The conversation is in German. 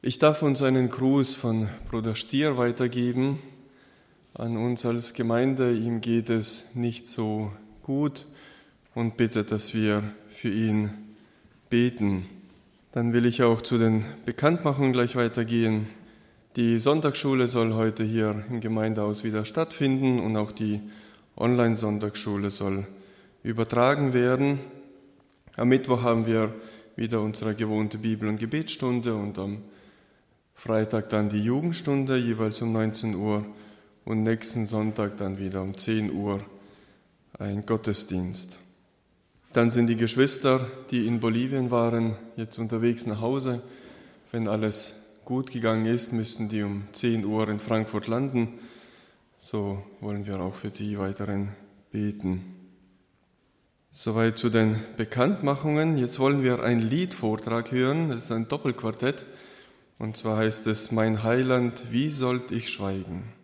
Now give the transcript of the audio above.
Ich darf uns einen Gruß von Bruder Stier weitergeben an uns als Gemeinde. Ihm geht es nicht so gut und bittet, dass wir für ihn beten. Dann will ich auch zu den Bekanntmachungen gleich weitergehen. Die Sonntagsschule soll heute hier im Gemeindehaus wieder stattfinden und auch die Online-Sonntagsschule soll übertragen werden. Am Mittwoch haben wir wieder unsere gewohnte Bibel- und Gebetsstunde und am Freitag dann die Jugendstunde, jeweils um 19 Uhr und nächsten Sonntag dann wieder um 10 Uhr ein Gottesdienst. Dann sind die Geschwister, die in Bolivien waren, jetzt unterwegs nach Hause. Wenn alles gut gegangen ist, müssten die um 10 Uhr in Frankfurt landen. So wollen wir auch für die weiterhin beten. Soweit zu den Bekanntmachungen. Jetzt wollen wir einen Liedvortrag hören. Das ist ein Doppelquartett. Und zwar heißt es: Mein Heiland, wie sollt ich schweigen?